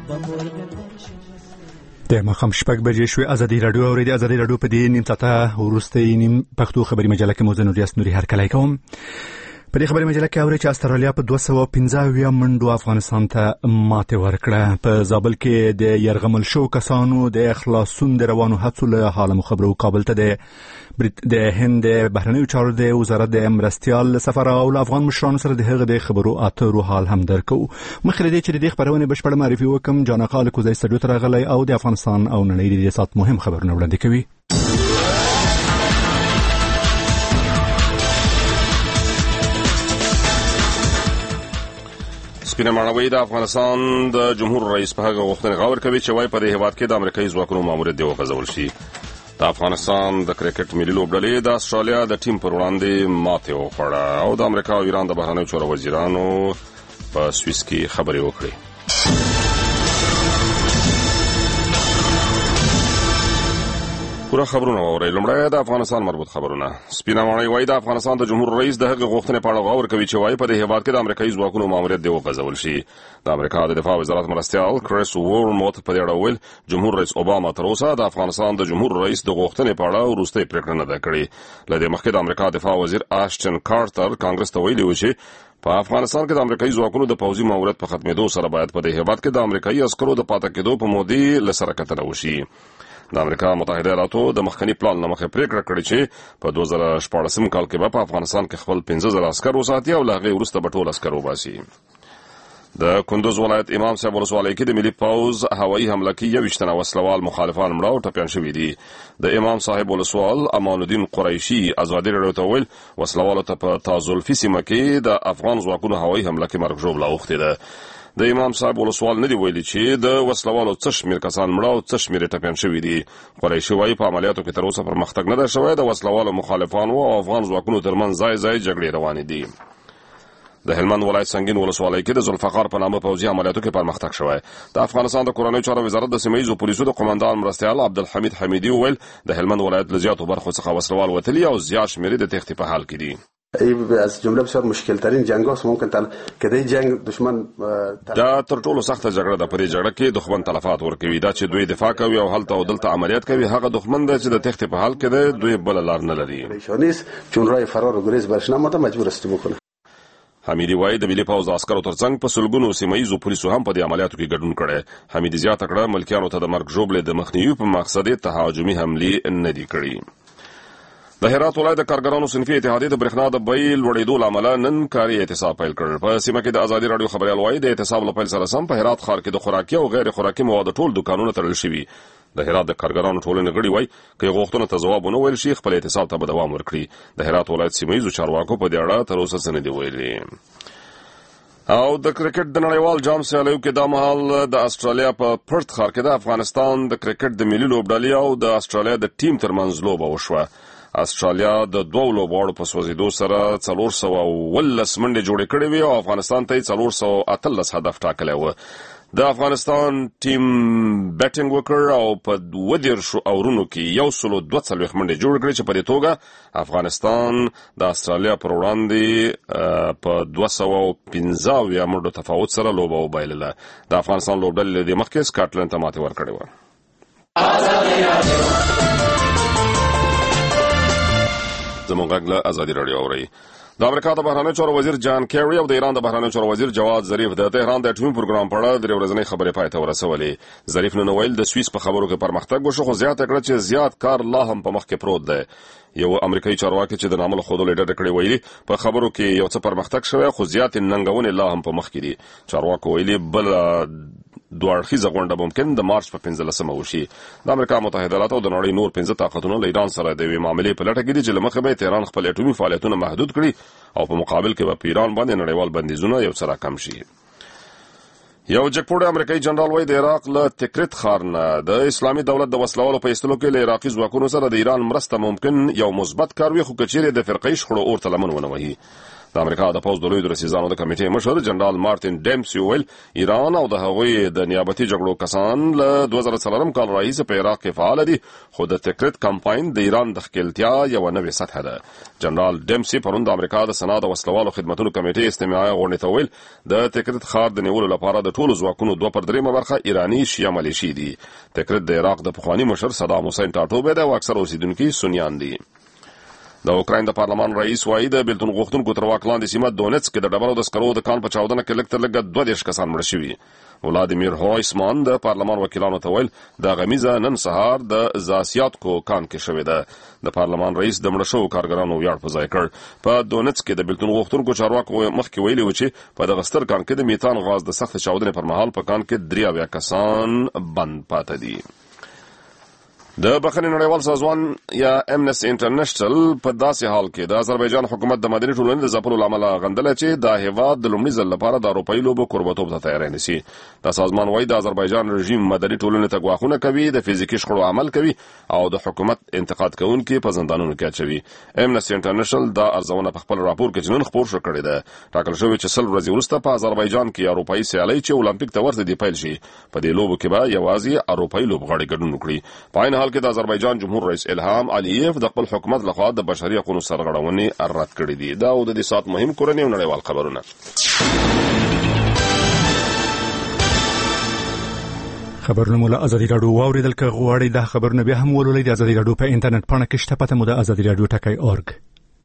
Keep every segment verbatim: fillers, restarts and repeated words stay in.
د ماښام شپږ بجې شوې. ازادي راډیو اورېدې. ازادي راډیو په دې نیم ساعته وروستۍ نیم پښتو خبري مجله کې مو زه نوریاس نوري هرکلی کوم. په دې خبري مجله کې اورئ چې استرالیا په دوه سوه پنځه اویا منډو افغانستان ته ماتې ورکړه. په زابل کې د یرغمل شو کسانو د خلاصون د روانو هڅو له حاله مو خبرو. کابل ته د د هند د بهرنیو چارو د وزارت د مرستیال سفر او له افغان مشرانو سره د هغه د خبرو اترو حال هم درکو. مخکې له دې چې د دې خبرونې بشپړه معرفي وکم، جان خالد کوزی سټډیو ته راغلی او د افغانستان او نړۍ د سات مهم خبرونه وړاندې کوي. سپینه معنوي د افغانستان د جمهور رئیس په هغه غوښتنې غور کوي چې وایي په دې هېواد کې د امریکایي ځواکونو ماموریت دی وغځول شي. د افغانستان د کرکټ ملي لوبډلې د استرالیا د ټیم پر وړاندې ماتې وخوړه او د امریکا او ایران د بهرنیو چارو وزیرانو په سویس کې خبرې وکړې. پوره خبرونه واورئ. لومړی د افغانستان مربوط خبرونه. سپینه ماڼۍ وایي د افغانستان د جمهور رئیس د هغې غوښتنې په اړه غور کوي چې وایي په دې هېواد کې د امریکایي ځواکونو ماموریت دی وغځول شي. د امریکا د دفاع وزارت مرستیال کریس وورموت په دې اړه وویل جمهور رئیس اوباما تر اوسه د افغانستان د جمهور رئیس د غوښتنې په اړه وروستۍ پرېکړه نه ده کړې. له دې مخکې د امریکا دفاع وزیر آشټن کارټر کانګرس ته ویلي و چې په افغانستان کې د امریکایي ځواکونو د پوځي ماموریت په ختمېدو سره باید په دې هېواد کې د امریکایي عسکرو د پاتې کېدو په مودې له سره کتنه وشي. د امریکا متحده ایالاتو د مخکنی پلان له مخې پرېکړه کړې چې په دوه زره شپاړسم کال کې به په افغانستان کې خپل پنځه زره عسکر وساتي او له هغې وروسته به ټول عسکر وباسي. د کندوز ولایت امام صاحب ولسوالۍ کې د ملي پوځ هوایي حمله کې یوویشت تنه وسلوال مخالفان مړه او ټپیان شوي دي. د امام صاحب ولسوال امان الدین قریشي ازادي راډیو ته وویل وسلوالو ته په تازلفي سیمه کې د افغان ځواکونو هوایي حمله کې مرګ ژوبله اوښتې ده. د امام صاحب ولسوال نه دی ویلي چې د وسلوالو څه شمېر کسان مړه او څه شمېر ټپیان شوي دي. قریشي وایي په عملیاتو کې تر اوسه پرمختګ نه دی شوی. د وسلوالو مخالفانو او افغان ځواکونو ترمنځ ځای ځای جګړې روانې دي. د هلمند ولایت سنگین ولسوالۍ کې د ذوالفقار په نامه پوځي عملیاتو کې پرمختګ شوی. د افغانستان د کورنیو چارو وزارت د سیمه ییزو پولیسو د قومندان مرستیال عبدالحمید حمیدي وویل د هلمند ولایت له زیاتو برخو څخه وسلوال وتلي او زیات شمېر د تښتې په حال کې دي. از جمله بسیار مشکل ترین جنگ هاست ممکن تل که دی جنگ دشمن دا تر ټولو سخته جګړه ده. په دې جګړه کې دښمن تلفات ورکوي. دا چې دوی دفاع کوي او هلته او دلته عملیات کوي هغه دښمن دی چې د تښتې په حال کې دی. دوی بله لار نه لري. چون راه فرار و گریز برش نماده مجبور است بکنه. حمیدي وایي د ملي پوځ د عسکرو ترڅنګ په سلګونو سیمه ییزو پولیسو هم په دې عملیاتو کې ګډون کړی. حمیدي زیاته کړه ملکیانو ته د مرګ ژوبلې د مخنیوي په مقصد یې تهاجمي حملې نه دي کړي. د هرات ولایت د کارګرانو صنفي اتحادیې د برېښنا د بیې لوړېدو له امله نن کاري احتساب پیل کړ. په سیمه کې د ازادي راډیو خبریال وایي د احتساب له پیل سره سم په هرات ښار کې د خوراکي او غیر خوراکي موادو ټول دوکانونه تړل شوي. د هرات د کارګرانو ټولنې غړي وایي که غوښتنو ته ځواب ونه ویل شي خپل احتساب ته به دوام ورکړي. د هرات ولایت سیمه ییزو چارواکو په دې اړه تر اوسه څه نه دي ویلي. او د کرکټ د نړیوال جام سیالیو کې دا مهال د استرالیا په پرت ښار کې د افغانستان د کرکټ د ملي لوبډلې او د استرالیا د ټیم ترمنځ لوبه وشوه. استرالیا د دوو لوبغاړو په سوځېدو سره څلور سوه اوولس منډې جوړې کړې وې او افغانستان ته یې څلور سوه اتلس هدف ټاکلی و. د افغانستان ټیم بیټینګ وکړ او په اووه دېرشو اورونو کې یو سلو دوه څلوېښت منډې جوړې کړې چې په دې توګه افغانستان د استرالیا پر وړاندې په دوه سوه پنځه اویا منډو تفاوت سره لوبه وبایلله. د افغانستان لوبډلې له دې مخکې سکاټلند ته ماتې ورکړې وه. زموږ غږ له ازادي راډیو اورئ. د امریکا د بهرنیو چارو وزیر جان کیری او د ایران د بهرنیو چارو وزیر جواد ظریف د تهران د اټومي پروګرام په اړه درې ورځنۍ خبرې پای ته ورسولې. ظریف نن ویل د سویس په خبرو کې پرمختګ وشو خو زیاته کړه چې زیات کار لا هم په مخ کې پروت دی. یو امریکایي چارواکي چې د نامه له ښودلو ډډه کړې ویلي په خبرو کې یو څه پرمختګ شوی خو زیاتې ننګونې لا هم په مخ کې دي. چارواکو ویلي بله دوه اړخیزه غونډه ممکن د مارچ په پنځلسمه وشي. د امریکا متحده ایالاتو او د نړۍ نور پنځه طاقتونه له ایران سره د یوې معاملې په لټه کې دي چې له مخې به یې تهران خپل اټومي فعالیتونه محدود کړي او په مقابل کې به په ایران باندې نړیوال بندیزونه یو څه راکم شي. یو جګپوړی امریکایي جنرال وایي د عراق له تکریت ښار نه د اسلامي دولت د وسلوالو په ایستلو کې له عراقي ځواکونو سره د ایران مرسته ممکن یو مثبت کار وي خو که چیرې د فرقه‌یي شخړو اور ته لمن ونه وهي. د امریکا د پوځ د لوی درسیزانو د کمیټې مشر جنرال مارټین ډیمسي ویل ایران او د هغوی د نیابتي جګړو کسان له دوه زره څلورم کال راهیسې په عراق کې فعال دي، خو د تکریت کمپاین د ایران د ښکېلتیا یوه نوې سطحه ده. جنرال ډیمسي پرون د امریکا د سنا د وسلوالو خدمتونو کمیټې استماعي غونډې ته ویل د تکریت ښار د نیولو لپاره د ټولو ځواکونو دوه پر درېیمه برخه ایراني شیعه ملیشي دي. تکریت د عراق د پخواني مشر صدام حسین ټاټوبی دی او اکثر اوسیدونکي سنیان دي. د اوکراین د پارلمان رئیس وایي د بیلتون غوښتونکو تر واک لاندې سیمه دونیتسک کې د ډبرو د سکرو د کان په چاودنه کې لږ تر لږه دوه دېرش کسان مړه شوي. ولادیمیر هویسمان د پارلمان وکیلانو ته ویل د غمیزه نن سهار د زاسیاتکو کان کې شوې ده. د پارلمان رئیس د مړه شوو کارګرانو ویاړ په ځای کړ. په دونیتسک کې د بیلتون غوښتونکو چارواکو مخکې ویلي و چې په دغه ستر کان کې د میتان غاز د سخت چاودنې پر مهال په کان کې درې اویا کسان بند پاته دي. د بخښنې نړیوال سازمان یا امنسټي انټرنیشنل په داسې حال کې د آذربایجان حکومت د مدني ټولنې د ځپلو له امله غندلی چې دا هېواد د لومړي ځل لپاره د اروپایي لوبو کوربهتوب ته تیاری نیسي. دا سازمان وایي د آذربایجان رژیم مدني ټولنې ته ګواښونه کوي، د فزیکي شخړو عمل کوي او د حکومت انتقاد کوونکي په زندانونو کې اچوي. امنسټي انټرنیشنل دا ارزونه په خپل راپور کې چې نن خپور شو کړې ده. ټاکل شوې چې سل ورځې وروسته په آذربایجان کې اروپایي سیالۍ چې اولمپیک ته ورته دي پیل شي. په دې لوبو کې به یوازې اروپایي لوبغاړي ګډون وکړي. په عین حال کې د آذربایجان جمهور رئیس الهام علییف د خپل حکومت لخوا د بشري حقوقو سرغړونې رد کړې دي. دا د دې سات مهم کورني او نړیوال خبرونه. خبرونه مو له ازادي راډیو واوریدل. که غواړئ دا خبرونه بیا هم ولولئ د ازادي راډیو په انټرنیټ پاڼه کې شته، پته مو د ازادي راډیو ټکی اورګ.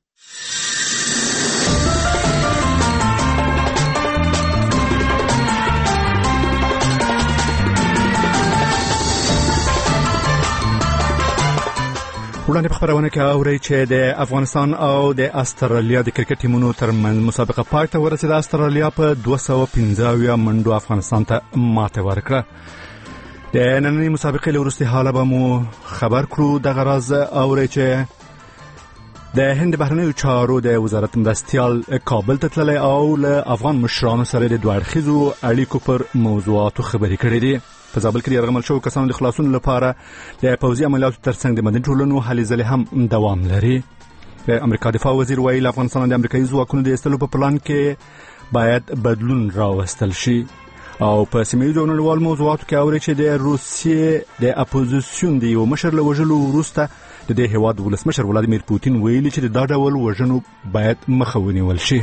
وړاندې په خبرونه کې اورئ چې د افغانستان او د استرالیا د کرکټ ټیمونو ترمنځ مسابقه پای ته ورسېده. استرالیا په دوه سوه پنځه اویا منډو افغانستان ته ماته ورکړه. د نننۍ مسابقې له وروستي حاله به مو خبر کړو. دغه راز اورئ چې د هند بهرنیو چارو د وزارت مرستیال کابل ته تللی او له افغان مشرانو سره د دوه اړخیزو اړیکو پر موضوعاتو خبرې کړې دي. په زابل کې د یرغمل شوو کسانو د خلاصون لپاره د پوځي عملیاتو ترڅنګ د مدني ټولنو هلې ځلې هم دوام لري. د امریکا دفاع وزیر ویل افغانستان د امریکایي ځواکونو د ایستلو په پلان کې باید بدلون راوستل شي. او په سیمه‌ییزو نړیوالو موضوعاتو کې اوري چې د روسیې د اپوزیسیون د یو مشر له وژلو وروسته د دې هېواد ولسمشر ولادیمیر پوتین ویلي چې دا ډول وژنو باید مخه ونیول شي.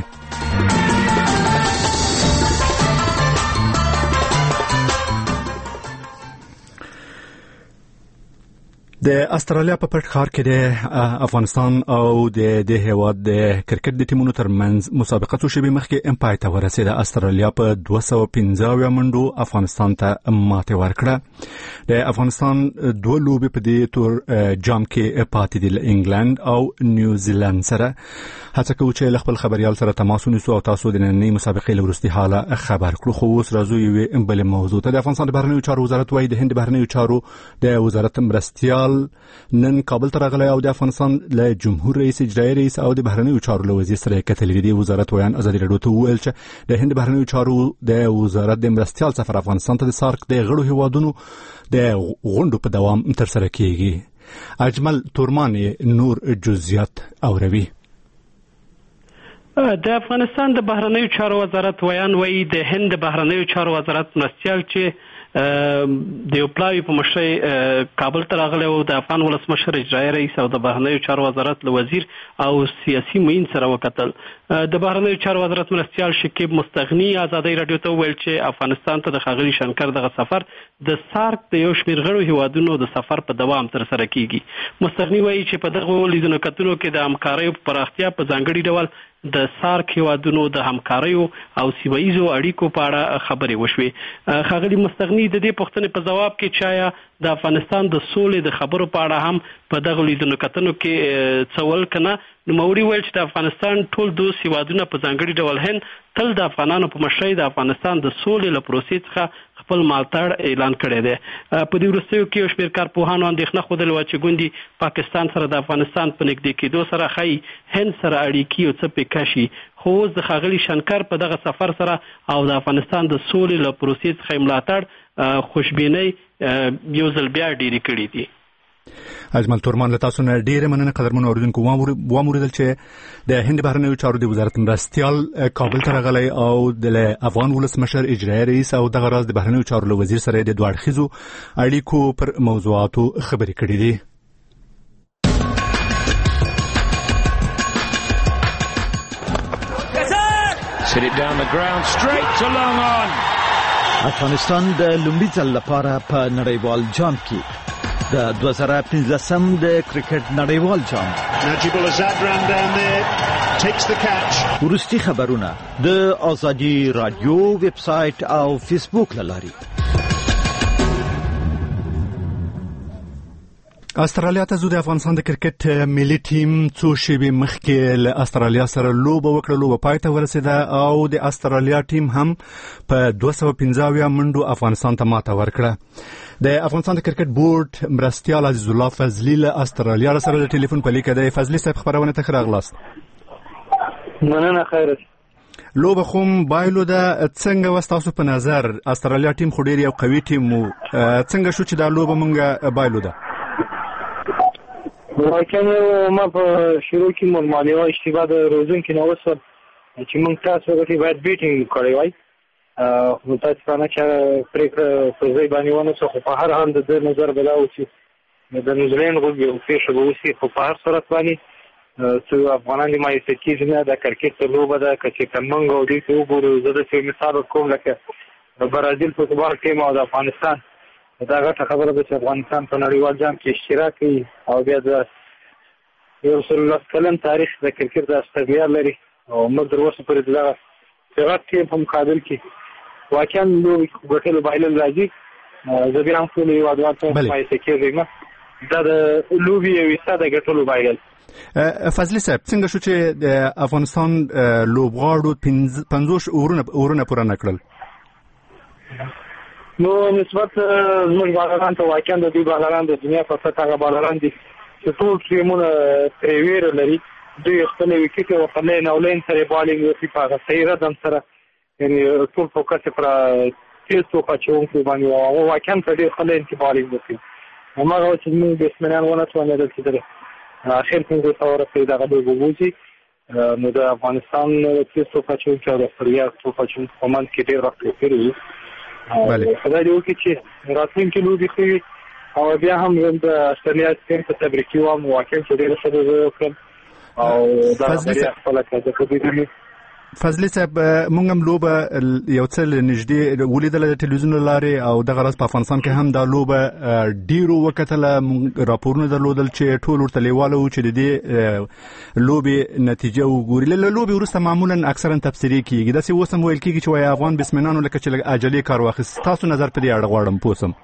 د استرالیا په پټ ښار کې د افغانستان او د دې هېواد د کرکټ د ټیمونو ترمنځ مسابقه څو شېبې مخکې امپای ته ورسېده. استرالیا په دوه سوه پنځه اویا منډو افغانستان ته ماتې ورکړه. د افغانستان دوه لوبې په دې تور جام کې پاتې دي له انګلند او نیوزیلند سره. هڅه کوو چې له خپل خبریال سره تماس ونیسو او تاسو د نننۍ مسابقې له وروستي حاله خبر کړو. خو اوس راځو یوې بلې موضوع ته. د افغانستان د بهرنیو چارو وزارت وایي د هند بهرنیو چارو د وزارت مرستیال نن کابل ته راغلی او د افغانستان له جمهور رئیس اجرایي رئیس او د بهرنیو چارو له وزیر سره کتلې دي. وزارت ویان ازادي راډیو ته وویل چې د هند بهرنیو چارو د وزارت د مرستیال سفر افغانستان ته د سارک د غړو هیوادونو د غونډو په دوام تر سره کیږي. اجمل تورمان نور جزئیات اوروي. د افغانستان د بهرنیو چارو وزارت ویان وایي د هند بهرنیو چارو وزارت مرستیال چې د یو پلاوی په مشرۍ کابل ته راغلی او د افغان ولسمشر اجرایي رئیس او د بهرنیو چارو وزارت له وزیر او سیاسي معین سره وکتل. د بهرنیو چارو وزارت مرستیال شکیب مستغني ازادي راډیو ته ویل چې افغانستان ته د ښاغلي شنکر دغه سفر د سارک د یو شمېر غړو هیوادونو د سفر په دوام تر سره کیږي. مستغني وایي چې په دغه لیدنو کتنو کې د همکاریو په پراختیا په ځانګړي ډول د سارک هیوادونو د همکاریو او سیمه‌ییزو اړیکو په اړه خبرې وشوې. ښاغلي مستغني د دې پوښتنې په جواب کې چې آیا د افغانستان د سولې د خبرو په اړه هم په دغه لیدنو کتنو کې څه ول کنه، نوموړي ویل چې د افغانستان ټول دوست هیوادونه په ځانګړي ډول هند تل د افغانانو په مشرۍ د افغانستان د سولې له پروسې څخه خپل ملاتړ اعلان کړی دی. په دې وروستیو کې یو شمېر کارپوهانو اندېښنه ښودلې وه چې ګوندې پاکستان سره د افغانستان په نږدې کېدو سره ښایي هند سره اړیکې یو څه پیکه شي. خو اوس د ښاغلي شنکر په دغه سفر سره او د افغانستان د سولې له پروسې څخه ملاتړ خوشبینۍ یو ځل بیا ډېرې کړي دي. اجمل تورمان له تاسو نه ډیره مننه قدرمنو اوریدونکو واموریدل چې د هند بهرنیو چارو د وزارت مرستيال کابل ته راغلی او د افغان ولسمشر اجرایی رئیس او دغه راز د بهرنیو چارو له وزیر سره د دوه اړخیزو اړیکو پر موضوعاتو خبرې کړې دي. Sit it down the ground straight to long on. افغانستان د لومړي ځل لپاره په نړیوال جام کې د دوه زره پنځلسم د کرکټ نړیوال جام Najibul Azadran down there takes the catch. ورستي خبرونه د ازادي رادیو ویب سټ او فیسبوک لاري. استرالیا ته زو د افغانستان د کرکټ ملي ټیم څو شیبې مخکې له استرالیا سره لوبه وکړه، لوبه پای ته ورسېده او د استرالیا ټیم هم په دوه سوه پنځه اویا منډو افغانستان ته ماته ورکړه. د افغانستان د کرکټ بورډ مرستيال عزیز الله فضلی له استرالیا سره د ټلیفون په لیکه د فضلی صاحب خبرونه ته راغلاست. مننه خیر. لوبه خوم بایلو د څنګه وستاسو په نظر استرالیا ټیم خو ډیر یو قوي ټیم وو، څنګه شو چې دا لوبه مونږه بایلو ده؟ واقعا ما په شروع کې مالي او اشتباه د روزن کې نو وسر چې موږ تاسو غوښتي باید بیټینګ کړی وای او تاسو څنګه چې پرې په ځای باندې ونه څه په هر حال د نظر بلاو چې د نیوزیلند غوږی او پیښه به وسی په هر صورت باندې چې افغانان دي مې سکیږي نه د کرکټ لوبه ده چې کمنګ او دې ته وګورو زه د مثال کوم لکه د برازیل فوتبال ټیم او د افغانستان دا غټه خبره ده چې افغانستان په نړیوال جام کې اشتراک کوي او بیا د یو سل لس کلن تاریخ د کرکټ د استرالیا لري او موږ در اوسه پورې دغه څنګه ټیم په مقابل کې واقعا لوی ګټلو بایلل راځي زه بیا هم ټول یو ادوار ته پای ته کېږم دا د لوبي یو ساده ګټلو بایلل. فضلی صاحب څنګه شو چې د افغانستان لوبغاړو پنځوس اورونه اورونه پوره نکړل؟ نو نسبت زموږ بالران ته واقعا د دې بالران د دنیا په سطح هغه بالران دي چې ټول ټیمونه پریویر لري، دوی خپل وکټ او خپل نولین سره بالینګ وکړي په صحیح ردم سره، یعنی ټول فوکس پر تیز تو پچون کې باندې او واقعا په دې خپل کې بالینګ وکړي. هماغه چې موږ د اسمنان ونه څونه د کېدل اخر څنګه تور په دغه د وګوزي نو د افغانستان تیز تو پچون کې د استرالیا تو پچون په من کې ډېر راځي کېږي. بله خدای دې وکړي چې راتلونکي لوبې ښې او بیا هم د استرالیا ټیم ته تبریکي وایم، واقعا چې ډېره ښه لوبه وکړل او دا بریا خپله کړه. په فضلی صاحب مونږ هم لوبه یو څه نږدې ولیدله د ټلویزیون له لارې او دغه راز په افغانستان کې هم دا لوبه ډیرو وکتله، راپورونه درلودل چې ټول ورته لیواله وو چې د دې لوبې نتیجه وګوري. له لوبې وروسته معمولا اکثرا تبصرې کېږي، داسې اوس هم ویل کېږي چې وایي افغان بسمنانو لکه چې لږ عجلې کار واخیست. تاسو نظر په دې اړه غواړم پوه شم.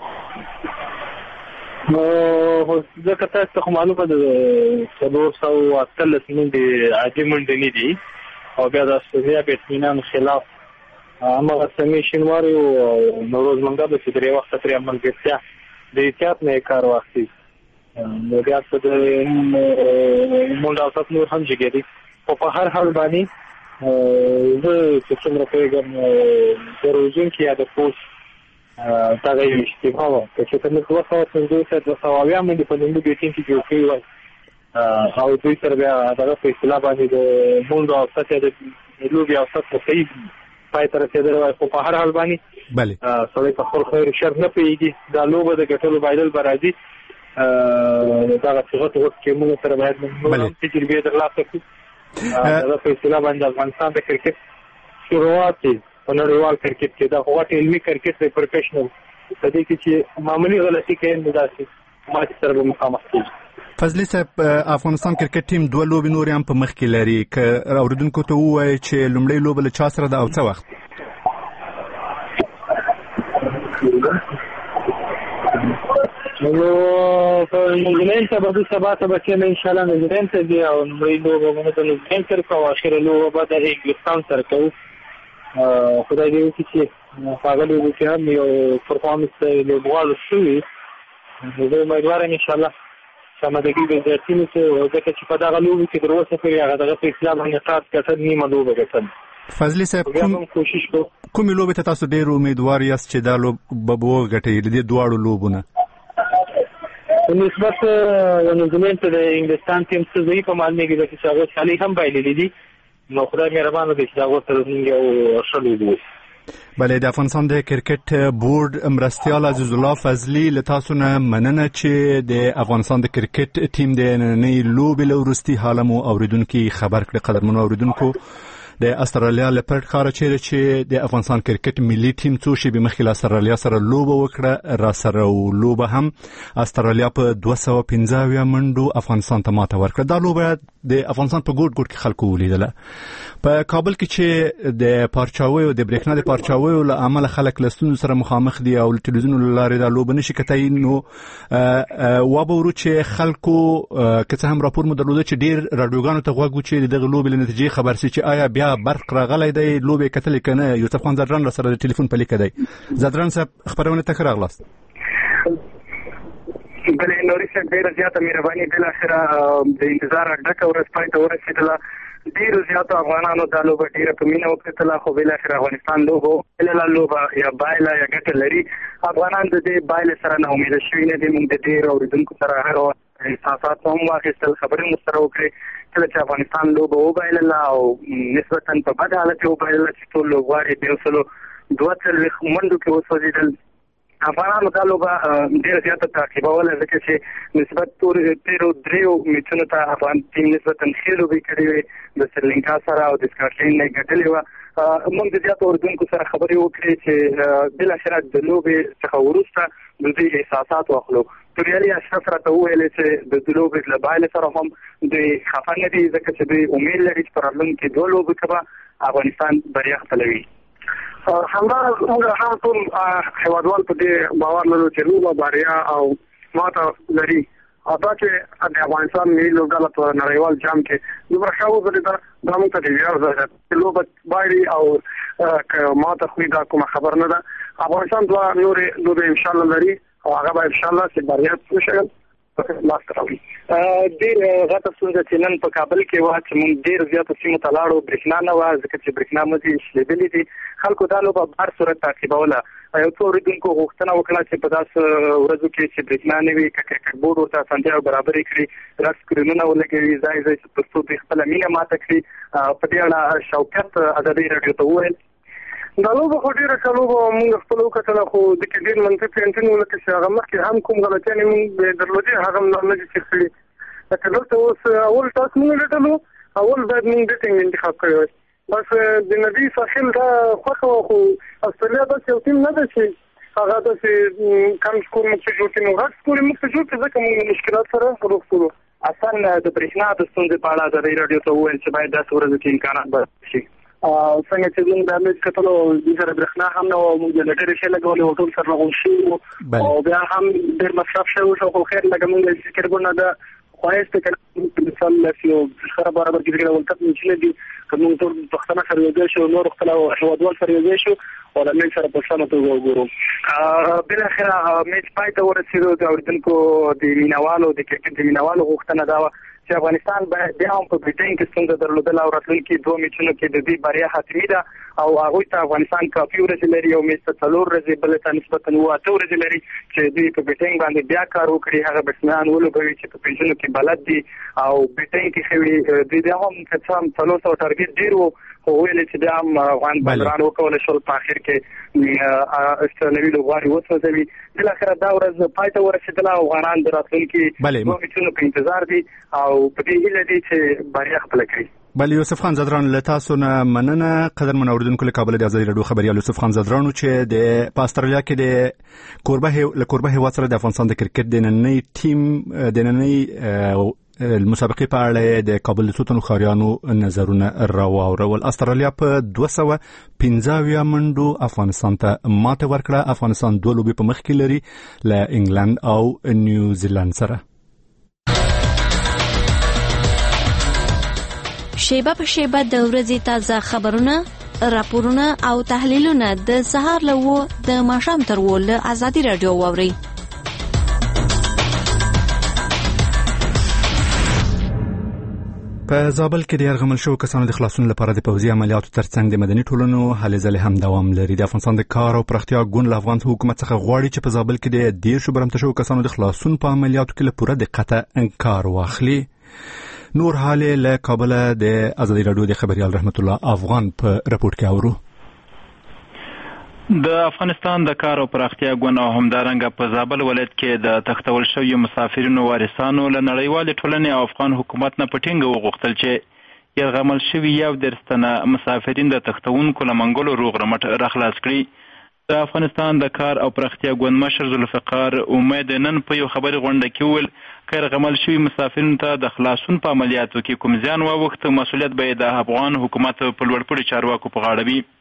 نو ځکه تاسو ته معلومه ده څلور سوه اتلس منډې عادي منډې نه دي او بیا د استرالیا بیټمنانو خلاف هغه سمې شینواري او نوروز منګل چې درې وخت ترې عملګرتیا د احتیاط نه کار واخلي نو بیا څه د مونږ او تاسو نور هم جګېدي او په هر حال باندې زه چې څومره پیغام د روزن کې یا د پوس دا یو اشتباه و چې ته نو دوه سوه پنځوس دوه سوه اویا منډې په لومړي بیټینګ کې جوړ کړي وای او دوی سره بیا دغه په اصطلاح باندې د مونږ او سطح د لوبي او سطح صحیح پای ته رسېدلی وای، خو په هر حال باندې بله سړی په خپل خیر شر نه پوهېږي. دا لوبه د ګټلو بایلل به راځي، دغه غټ غټ ټیمونو سره باید موږ هم تجربې ترلاسه کړو. دغه په اصطلاح باندې افغانستان د کرکټ شروعات په نړیوال کرکټ کې دا غټ علمي کرکټ دی پروفیشنل، په دې کې چې معمولی غلطي کوي نو داسې ماتې سره به مخامخ کېږي. فضلی صاحب افغانستان کرکټ ټیم دوه لوبې نورې هم په مخ کې لري، که اوریدونکو ته ووایي چې لومړی لوبه له چا سره ده او څه وخت؟ نو په نیوزیلند ته به سبا ته به کېنه انشاءالله نیوزیلند ته ځي او لومړی لوبه به د نیوزیلند سره کوو، اخره لوبه به د انګلستان سره کوو. خدای دې وکړي چې په هغه لوبو کې هم یو پرفارمنس لوبغاړو شوي، زه امیدوار یم انشاءالله سمدګي به زیاتینو څه ځکه چې په دغه لوبو کې تر اوسه پورې هغه دغه په اصطلاح باندې ټاس ګټل نیمه لوبه ګټل. فضلی صاحب کوشش کوو کومې لوبې ته تاسو ډېر امیدوار یاست چې دا لوبه به وګټئ د دې دواړو لوبونه؟ نسبت نیوزیلند ته د انګلستان ټیم څخه ضعیف معلومیږي چې هغه سالي هم بایللې دي. نو خدای مهربانه دی چې هغه سره موږ یو شلو دی. بله د افغانستان د کرکټ بورډ مرستیال عزیز الله فضلی له تاسو نه مننه چې د افغانستان د کرکټ ټیم د نننۍ لوبې له وروستي حاله مو اوریدونکي خبر کړي. قدرمنو اوریدونکو د استرالیا له پرت ښاره چیرې چې د افغانستان کرکټ ملي ټیم څو شېبې مخکې له استرالیا سره لوبه وکړه، را سره لوبه هم استرالیا په دوه سوه پنځه اویا منډو افغانستان ته ماته ورکړه. دا لوبه د افغانستان په ګوټ ګوټ کې خلکو ولیدله. په کابل کې چې د پارچاویو د برېښنا د پارچاویو له امله خلک له ستونزو سره مخامخ دي او تلویزیون له لارې دا لوبه نشي کتای، نو وابورو چې خلکو که څه هم راپور مو درلوده چې ډېر راډیوګانو ته غوږ و چې دغه لوبې له نتیجې خبر سي چې آیا بیا برق راغلی دی، لوبې کتلې که نه. یوسف خان زدران را سره د ټلیفون په لیکه دی. زدران صاحب خبرونه ته ښه راغلاست. بلې نوري صاحب ډېره زیاته مهرباني بالاخره د انتظار ډکه ورځ پای ته ورسېدله. ډېرو زیاتو افغانانو دا لوبه ډېره په مینه وکتله، خو بالاخره افغانستان لوبه وبایلله. لوبه یا بایله یا ګټه لري. افغانان د دې بایلې سره نا امیده شوي نه دي. موږ د ډېرو اورېدونکو سره هغه احساسات هم واخیستل، خبرې مو سره وکړې کله چې افغانستان لوبه وبایلله او نسبتا په بد حالت کې وبایلله چې ټول لوبغاړي د یو سلو دوه څلوېښت منډو کې وسوځېدل. افغانانو دا لوبه ډېره زیاته تعقیبوله ځکه چې نسبت تېرو دریو میچونو ته افغان ټیم نسبتا ښې لوبې کړې وې، د سریلانکا سره او د سکاټلینډ نه یې ګټلې وه. موږ د زیاتو اردوونکو سره خبرې وکړې چې بالاخره د لوبې څخه وروسته د دوی احساسات واخلو. توریالي اشرف راته وویلې چې د لوبې له بایلې سره هم دوی خفه نه دي ځکه چې دوی امید لري چې په راتلونکي دوه لوبو کې به افغانستان بریا خپلوي. همدا موږ هم ټول هیوادوال په دې باور لرو چې لوبه بریا او ماته لري. او دا چې د افغانستان ملي لوبډله په نړیوال جام کې دومره ښه وځلېده، دا موږ ته د ویاړ ځای ده. لوبه بایلي او که ماته خوري دا کومه خبر نه ده. افغانستان دوه نورې لوبې انشاءالله لري او هغه به انشاءالله چې بریا وشي لاس ته راوړي. ډېر غټه ستونزه چې نن په کابل کې وه چې موږ ډېر زیاتو سیمو ته لاړو، برېښنا نه وه ځکه چې برېښنا مزي شلېدلې دي. خلکو دا لوبه په هر صورت تعقیبوله. یو څو اورېدونکو غوښتنه وکړه چې په داسې ورځو کې چې برېښنا نه وي که کرکټ بورډ ورته اسانتیاوې برابرې کړي، دا سکرینونه ولګوي ځای ځای چې تر څو دوی خپله مینه ماته کړي. په دې اړه شوکت ازادۍ راډیو ته وویل دا لوبه خو ډېره ښه لوبه موږ خپله وکتله، خو د کې ډېر منطقي انټین ولکه چې هغه مخکې هم کوم غلطیانې موږ درلودې هغه هم نه دي چې کړي. لکه دلته اوس اول ټاس موږ ګټلو، اول باید موږ بیټینګ انتخاب کړی وای. بس د نبي ساحل دا خوښه وه، خو استرالیا داسې یو ټیم نه ده چې هغه داسې کم سکور موږ ته جوړ کړي. نو غټ سکور یې موږ ته جوړ کړي ځکه موږ مشکلات سره روغ شولو. اصلا د برېښنا د ستونزې په اړه ازادۍ راډیو ته وویل چې باید داسې ورځو کې امکانات برابر شي. څنګه چې موږ د میچ کتلو د سره برېښنا هم نه وه، موږ جنریټر یې لګولې وو، ټول سره لغون شوي وو او بیا هم ډېر مصرف شوی وو. خو خیر لکه موږ فکر کوو نه ده خواهش ته کله مثال یو ښه برابر کې کړه ولکت میچونه دي که موږ ټول پښتانه سره یو ځای شو، نور خپل هیوادوال سره یو ځای شو او د میچ سره په سمه توګه وګورو. بالاخره میچ پای ته ورسېدو. د اورېدونکو د مینوالو د کرکټ د مینوالو غوښتنه دا وه چې افغانستان باید بیا هم په برټین کې ستونزه درلودله او راتلونکي دوه میچونو کې د دوی بریا حتمي ده او هغوی ته افغانستان کافي ورځې لري. یو میچ ته څلور ورځې، بل ته نسبتا اووه اته ورځې لري چې دوی په برټین باندې بیا کار وکړي، هغه بیټسمنان ولوبوي چې په پنجونو کې بلد دي او برټین کې ښه وي. دوی بیا هم که څه هم څلور سوه ټارګېټ ډېر و، خو ویلې چې بیا هم افغان بالران وکولی شول په اخر کې استرالوي لوبغاړي وسوځوي. بالاخره دا ورځ پای ته ورسېدله. افغانان د راتلونکي دوه میچونو په انتظار دي او په دې هیله دي چې بریا خپله کړي. بله یوسف خان زدران له تاسو نه مننه. قدرمن اوریدونکو له کابل د ازادي راډیو خبریال یوسف خان زدران چې د په استرالیا کې د کوربه له کوربه هیواد سره د افغانستان د کرکټ د نننۍ ټیم د نننۍ المسابقې په اړه د کابل د څو تنو ښاریانو نظرونه راواورول. استرالیا په دوه سوه پنځه اویا منډو افغانستان ته ماته ورکړه. افغانستان دوه لوبې په مخ کې لري له انګلند او نیوزیلند سره. شیبه په شیبه د ورځې تازه خبرونه، راپورونه او تحلیلونه د سهار له وو د ماښام تر وو له ازادي راډیو واورئ. په زابل کې د یرغمل شوو کسانو د خلاصون لپاره د پوځي عملیاتو ترڅنګ د مدني ټولنو هلې ځلې هم دوام لري. د افغانستان د کار او پراختیا ګوند له افغان حکومت څخه غواړي چې په زابل کې د دیرشو برمته شوو کسانو د خلاصون په عملیاتو کې له پوره دقت انکار واخلي. نور حال له کابل د ازادي راډیو د خبريال رحمت الله افغان په رپورت کې اورو. د افغانستان د کار او پراختیا ګوند او همدارنګه په زابل ولایت کې د تختول شویو مسافرینو وارثانو له نړیوالې ټولنې او افغان حکومت نه په ټینګه وغوښتل چې یرغمل شوي یو دېرش تنه مسافرین د تختونکو له منګولو روغ رمټ راخلاص کړي. د افغانستان د کار او پراختیا ګوند مشر ذوالفقار امید نن په یو خبري غونډه کې وویل که یرغمل شوي مسافرینو ته د خلاصون په عملیاتو کې کوم زیان واوښت مسؤلیت به د افغان حکومت په لوړپوړي چارواکو په غاړه وي.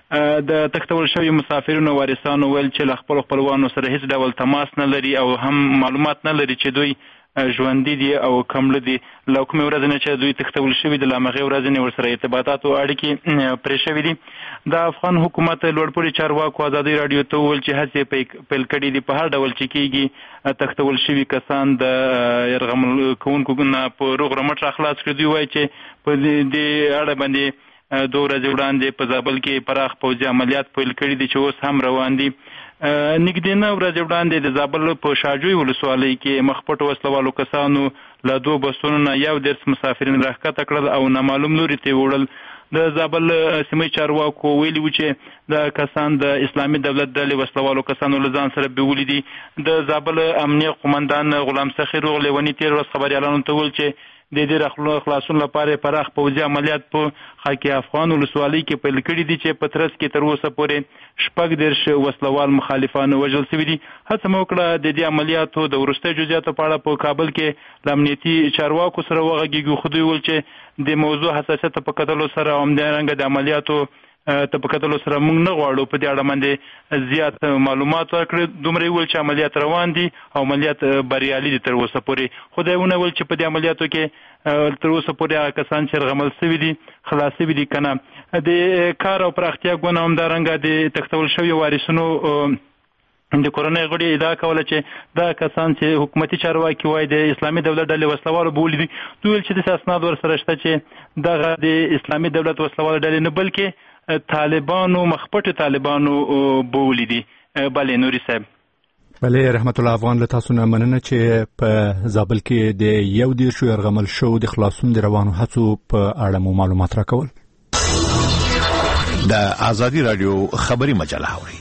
د تختول شوی مسافرینو وارثانو ویل چې له خپل خپلوانو سره هیڅ ډول تماس نه لري او هم معلومات نه لري چې دوی ژوندي دي او کمړه دي. له کومې ورځې نه چې دوی تختول شوي د له همغې ورځې نه ورسره ارتباطات او اړیکې پرې شوي دي. د افغان حکومت لوړپوړي چارواکو ازادي راډیو ته وویل چې هڅې پیل کړي دي په هر ډول چې کېږي تختول شوي کسان د یرغمل کوونکو نه په روغ رمټ راخلاص کړي. دوی وایي چې په دې اړه باندې دوه ورځې وړاندې په زابل کې پراخ پوځي عملیات پیل کړي دي چې اوس هم روان دي. نږدې نه ورځې وړاندې د زابل په شاجوی ولسوالۍ کې مخپټو وسلوالو کسانو له دوه بسونو نه یو دېرش مسافرین راښکته کړل او نامعلوم لوري ته وړل. د زابل سیمې چارواکو ویلي وو چې دا کسان د اسلامي دولت ډلې وسلوالو کسانو له ځان سره بیولي دي. د زابل امنیه قومندان غلام سخي روغ لیوني تېر ورځ خبریالانو ته وویل چې د دې خلاصون لپاره پراخ پوځي عملیات په خاکي افغان ولسوالۍ کې پیل کړي دي چې په ترڅ کې تر اوسه پورې شپږ دېرش وسلوال مخالفان وژل شوي دي. هڅه مو وکړه د دې عملیاتو د وروستیو جزئیاتو په اړه په کابل کې له امنیتي چارواکو سره وغږېږو، خو دوی ویل چې د موضوع حساسیت په کتلو سره او همدارنګه د عملیاتو ته په کتلو سره موږ نه غواړو په دې اړه باندې زیات معلومات ورکړي. دومره یې ویل چې عملیات روان دي او عملیات بریالي دي تر اوسه پورې. خو دا یې ونه ویل چې په دې عملیاتو کې تر اوسه پورې هغه کسان چې یرغمل شوي دي خلاص شوي دي که نه. د کار او پراختیا ګوند همدارنګه د تختول شویو وارثینو د کورنۍ غړي ادعا کوله چې دا کسان چې حکومتي چارواکي وایي د اسلامي دولت ډلې وسلوالو بولي دي. دوی ویل چې داسې اسناد ورسره شته چې دغه د اسلامي دولت وسلوالو ډلې نه بلکې طالبانو مخپټ طالبانو بولي دي. بله نوري صاحب. بله رحمت الله افغان له تاسو نه مننه چې په زابل کې د یو دېرشو یرغمل شوو د خلاصون د روانو هڅو په اړه مو معلومات راکول. د ازادي راډیو خبري مجله اوري.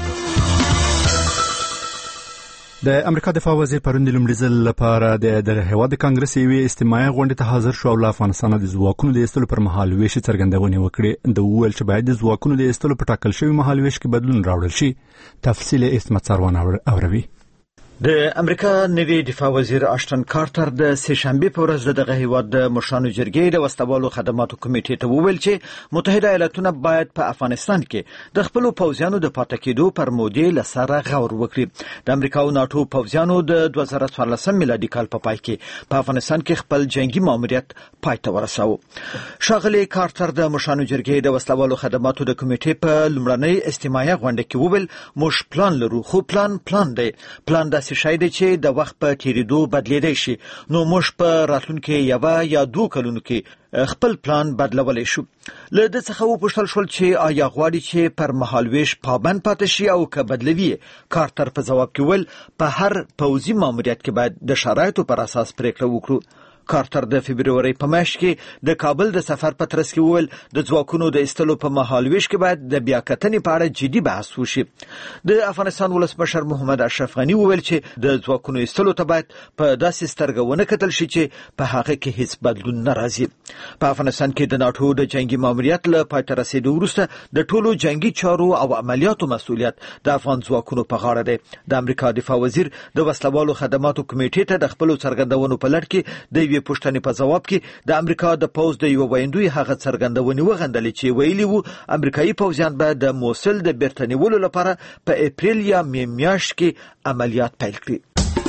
د امریکا دفاع وزیر پرون د لومړي ځل لپاره د دغه هیواد د کانګرس یوې اجتماعي غونډې ته حاضر شو او له افغانستان د ځواکونو د ایستلو پر مهال ویش څرګندونې وکړې. د وویل چې باید د ځواکونو د ایستلو په ټاکل شوي مهال ویش کې بدلون راوړل شي. تفصیل اسمت سروان اوروي. د امریکا نوی دفاع وزیر اشتن کارتر د سه شنبه په ورځ دغه هیواد د مشرانو جرګې د وسلوالو خدماتو کمیټې ته وویل چې متحده ایالاتونه باید په افغانستان کې د خپل پوځیانو د پاتې کېدو پر مودې لسره غور وکړي. د امریکا او ناتو پوځیانو د دوه زره څوارلسم میلادي کال په پای کې په افغانستان کې خپل جنگي ماموریت پای ته ورساوه. ښاغلي کارتر د مشرانو جرګې د وسلوالو خدماتو د کمیټې په لومړنۍ اجتماعي غونډه کې وویل موږ پلان لرو، خو پلان پلان دی. پلان د شاید چې د وخت په تیریدو بدلیدای شي، نو موږ په راتلونکي یو یا دوه کلونو کې خپل پلان بدلولی شو. له دې څخه وپوښتل شول چې آیا غواړي چې پر مهالویش پابند پاتې شي او که بدلوي. کارتر په ځواب کې ویل په هر پوځي ماموریت کې باید د شرایطو پر اساس پریکړه وکړو. کارتر د فبرवरी په میاشت کې د کابل د سفر په ترڅ کې وویل د ځواکونو د ایستلو په مهالویش کې باید د بیاکتنې په اړه جدي بحث وشي. د افغانستان ولسمشر محمد اشرف غنی وویل چې د ځواکونو ایستلو ته باید په داسې سترګه ونه کتل شي چې په هغه کې هیڅ بدلون نه راځي. په افغانستان کې د ناتو د جنگي ماموریت له پای ته رسیدو وروسته د ټولو جنگي چارو او عملیاتو مسؤلیت د افغان ځواکونو په غاړه دی. د امریکا دفاع وزیر د وسلوالو خدماتو کمیټې ته د خپل څرګندونو په لړ کې د یوې پوښتنې په جواب کې د امریکا د پوز د یو ویندوی هغه څرګندونې وغندلې چې ویلي وو امریکایي پوځیان به د موصل د بیرته نیولو لپاره په اپریل یا می میاشت کې عملیات پیل کړي.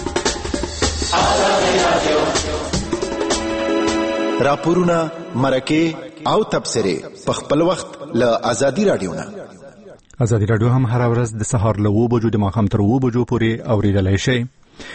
راپورونه مرکه او تبصره په خپل وخت له ازادي راډیو نه. ازادي راډیو هم هر ورځ د سهار له اوه بجو د ماښام تر اوه بجو پورې اوریدلای شئ.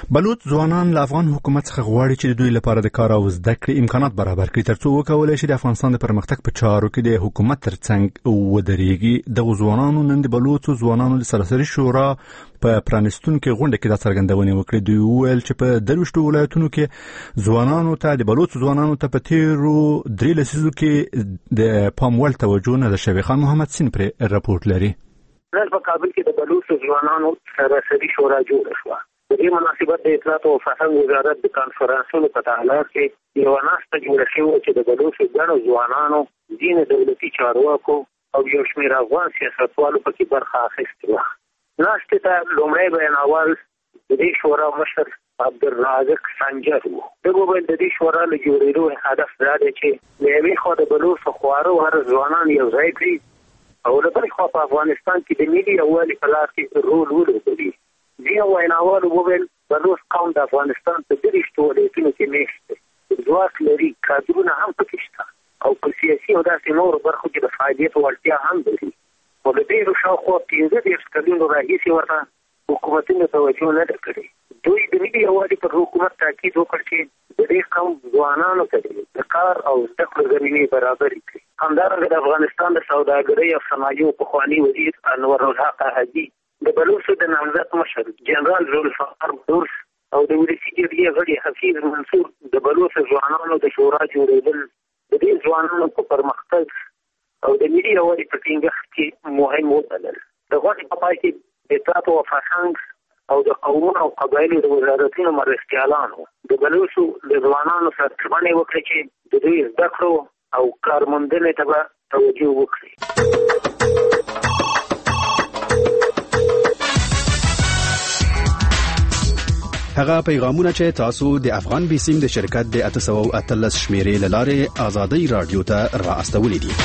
بلوچ ځوانان له افغان حکومت څخه غواړي چې د دوی لپاره د کار او زده کړې امکانات برابر کړي ترڅو وکولای شي د افغانستان د پرمختګ په چارو کې د حکومت ترڅنګ ودرېږي. دغه ځوانانو نن د بلوچ ځوانانو د سراسري شورا په پرانستونکو غونډه کې د څرګندونې وکړې. دوی وویل چې په دروشتو ولایتونو کې ځوانانو ته د بلوچ ځوانانو ته په تیرو درې لسیزو کې د پام وړ توجه نه ده شوې. خان محمد سین پر راپورټ لري. نن په کابل کې د بلوچ ځوانانو سراسري شورا جوړه شوه. په دې مناسبت د اطلاعات او فرهنګ وزارت د کانفرنسونو په تحلیل کې یو ناسته جوړه شوې چې د بلوچ ګڼو ځوانانو ځینې دولتي چارواکو او یو شمېر افغان سیاستوالو پکې برخه اخیستې وه. ناستې ته لومړی بیانول د دې شورا مشر عبدالرازق سنجر و. دغه وویل د دې شورا له جوړېدو هدف دا دی چې له یوې خوا د بلوچ خواره هر ځوانان یو ځای کړي او له بلې خوا په افغانستان کې د ملي یووالي په لار کې رول ولوبوي. ځینو ویناوالو وویل بلوچ قوم د افغانستان په دېرشتو ولایتونو کې میشت دی، ځواک لري، کادرونه هم پکې شته او په سیاسي او داسې نورو برخو کې د فعالیت وړتیا هم لري. خو له ډېرو شاوخوا پنځه دېرش کلونو راهیسې ورته حکومتونو توجه نه ده کړې. دوی د ملي یووالي پر حکومت تاکید وکړ چې د دې قوم ځوانانو ته د کار او زده کړو زمینې برابرې کړي. همدارنګه د افغانستان د سوداګرۍ او صنایعو پخواني وزیر انور الحق حاجي د بلوچ د نامزد مشر جنرال ذوالفقار بورس او د ولسي جرګې غړي حفیظ منصور د بلوچ ځوانانو د شورا جوړېدل د دې ځوانانو په پرمختګ او د ملي یووالي په ټینګښت کې مهم وبلل. د غونډې په پای کې د اطلاعات او فرهنګ او د قومونو او قبایلو د وزارتونو مرستیالانو د بلوچو د ځوانانو سره ژمنې وکړې چې د دوی زده کړو او کارموندنې ته به توجه وکړي. هغه پیغامونه چې تاسو د افغان بیسیم د شرکت د اته سوه اتلس شمیرې لاره آزادی رادیو ته را استولې دي.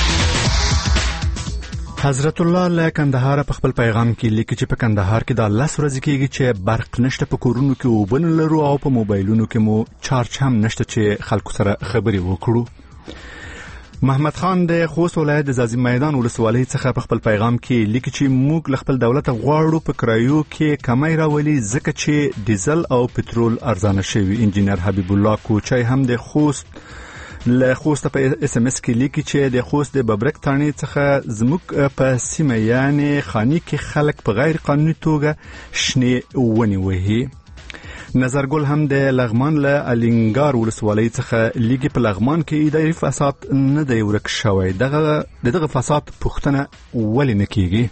حضرت الله له کندهار په خپل پیغام کې لیکي چې په کندهار کې د لاس ورځې کېږي چې برق نشته، په کورونو کې وبن لرو او په موبایلونو کې مو چارج هم نشته چې خلکو سره خبرې وکړو. محمد خان د خوست ولایت د زازی میدان ولسوالۍ څخه په خپل پیغام کې لیکي چې موږ له خپل دولت غواړو په کرایو کې کمای راولي ځکه چې ډیزل او پټرول ارزانه شوي. انجینر حبیب الله کوچای هم د خوست له خوست په اس ام اس کې لیکي چې د خوست د ببرک تانی څخه زموږ په سیمه یعنی خانی کې خلک په غیر قانوني توګه شنه ونی وهي. نظرګل هم د لغمان له الینګار ولسوالۍ څخه لیکي په لغمان کې اداري فساد نه دی ورک شوی. دغه دغه فساد پوښتنه ولې نه کیږي؟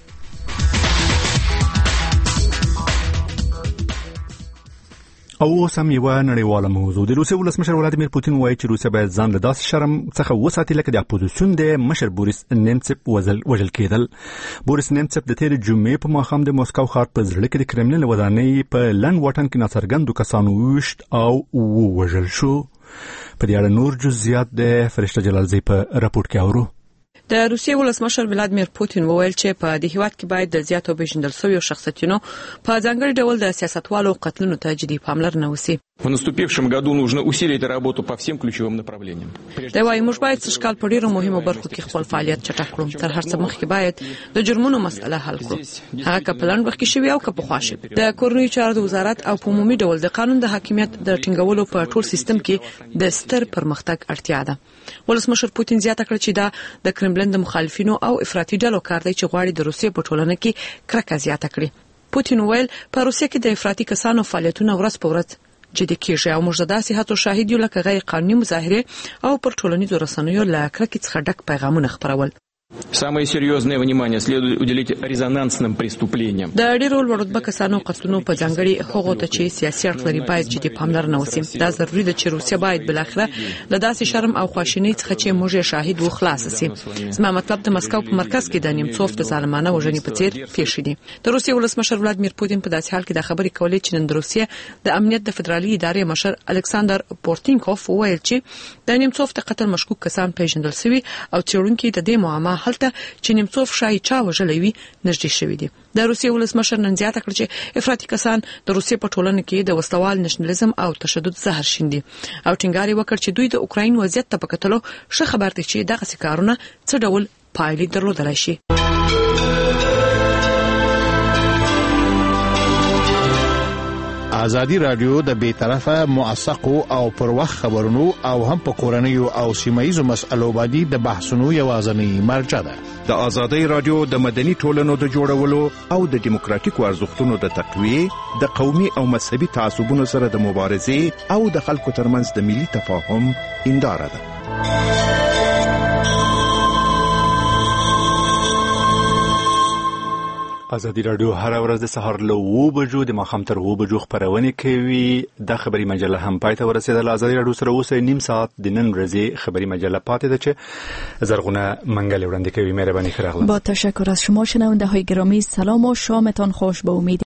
او اوس هم یو نړیواله موضوع. د روسیې ولسمشر ولادیمیر پوتین وایي چې روسیا باید ځان له داسې شرم څخه وساتي لکه د اپوزیسیون د مشر بوریس نیمڅف وژل کېدل. بوریس نیمڅف د تېرې جمعې په ماښام د موسکو ښار په زړه کې د کرملین ودانۍ په لنډ واټن کې ناڅرګندو کسانو وویشت او ووژل شو. په دې اړه نور جزئیات د فرشته جلالزی په راپورټ کې اورو. د روسیې ولسمشر ولادیمیر پوتین وویل چې په دې هیواد کې باید د زیاتو پیژندل شویو شخصیتونو په ځانګړي ډول د سیاستوالو قتلونو ته جدي پاملرنه وشي. В наступившем году нужно усилить работу по всем ключевым направлениям. دا وايي موږ باید څشکال په ډیرو مهمو برخو کې خپل فعالیت چټک کړو. تر هر څه مخکې باید د جرمونو مسله حل کړو. هغه کپلان وخت کې شوی او کپ خواشي. د کورنۍ چارو د وزارت او په عمومي ډول د قانون د حاکمیت د ټینګولو په ټول سیستم کې د ستر پرمختګ اړتیا ده. ولسمشر پوتین زیاته کړ چې دا د کرملین د مخالفینو او افراطي ډلو کار دی چې غواړي د روسیې په ټولنه کې کرکه زیاته کړي. پوتین ویل په روسیې کې د افراطي کسانو فعالیتونه ورځ په ورځ جدي کېږي او موږ د داسې هڅو شاهد یو لکه غیر قانوني مظاهره او پر ټولنیزو رسنیو له کرکې څخه ډک پیغامونه خپرول. Самое серьезное внимание следует уделить резонансным преступлениям. د ډیرو لوړ کسانو قتلونو په ځانګړي هغو ته چې سیاسي اړخ لري باید جدي پاملرنه وشي. دا ضروري ده چې روسیا باید بل اخره له داسې شرم او خواشینۍ څخه چې موږ شاهد و خلاص شي. زما مطلب د مسکو په مرکز کې د نیمڅوف د ظالمانه وژنې په څیر پیښې دي. د روسیې ولسمشر ولادیمیر پوتین په داسې حال کې د خبرې کولې چې نن د روسیې د امنیت د فدرالي ادارې مشر الکساندر پورتینکوف وویل چې د نیمڅوف د قتل مشکوک کسان پیژندل شوي او څېړونکي د دې معما هلته چې نیمڅوف شای چا وژلې وي نږدې شوی دی. د روسیې ولسمشر نن زیاته کړ چې افراطي کسان د روسیې په ټولنه کې د وسوال نشنالیزم او تشدد زهر شیندي او ټینګار وکړ چې دوی د اوکراین وضعیت ته په کتلو ښه خبر دي چې دغه سکارونه څه ډول پایلې درلودلای شي. ازادي رادیو د بې طرفه موثقو او پر وخت خبرونو او هم په کورنیو او سیمایي مسألو باندې د بحثونو یوازنی مرجع ده. د ازادي رادیو د مدني ټولنو د جوړولو او د دیموکراتیکو ارزښتونو د تقویه، د قومي او مذهبي تعصبونو سره د مبارزې او د خلکو ترمنځ د ملي تفاهم هنداره ده. ازادي رادیو هر ورځ د سهار له اوه بجو د ماښام تر اوه بجو خبرونه کوي. د خبري مجله هم پای ته ورسېدله. ازادي رادیو سره اوس نیم ساعت د نن ورځې خبري مجله پاتې ده چې زرغونه منګل وړاندې کوي. مهرباني خیرغله. با تشکر از شما شنونده های گرامی، سلام و شامتان خوش. به امید